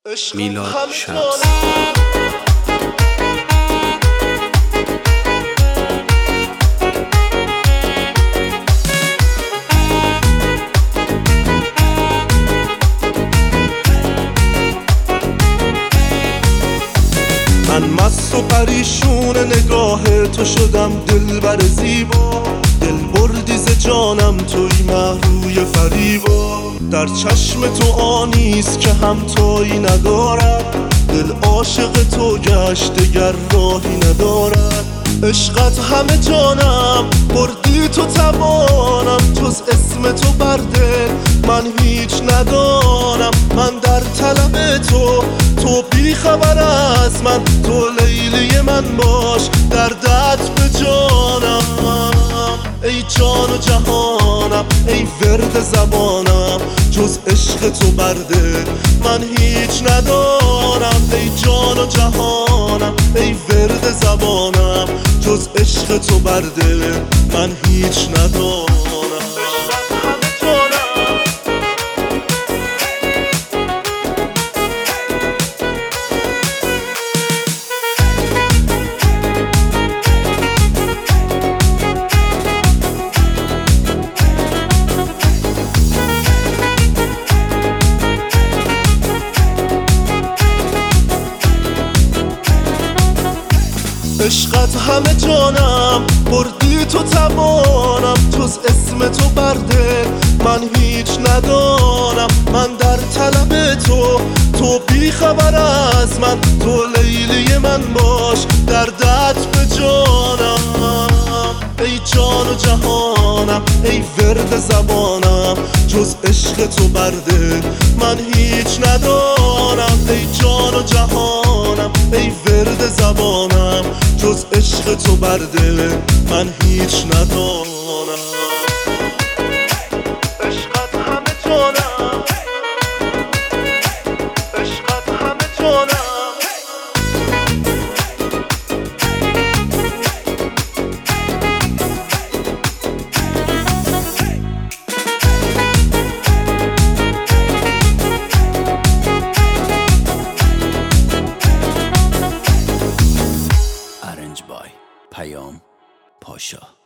میلاد شمس. من مست و پریشون نگاه تو شدم دلبر زیبا، دل بردی ز جانم توی محروی فریبا. در چشم تو آنیست که همتایی ندارد، دل عاشق تو گشت دگر راهی ندارد. عشقت همه جانم بردی تو توانم، جز اسم تو بر دل من هیچ ندانم. من در طلب تو بی خبر از من، تو لیلی من باش دردت به جانم. ای جان و جهانم ای ورد زبانم، جز عشق تو بر دل من هیچ ندارم. ای جان و جهانم ای ورد زبانم، جز عشق تو بر دل من هیچ ندارم. عشقت همه جانم بردی تو توانم، جز اسم تو بر دل من هیچ ندانم. من در طلب تو بی خبر از من، تو لیلی من باش دردت به جانم. ای جان و جهانم ای ورد زبانم، جز عشق تو بر دل من هیچ ندانم. ای جان و جهانم ای ورد زبانم، جز عشق تو بر دل من هیچ ندانم. عشقت همه جانم، عشقت همه جانم. پیام پاشا.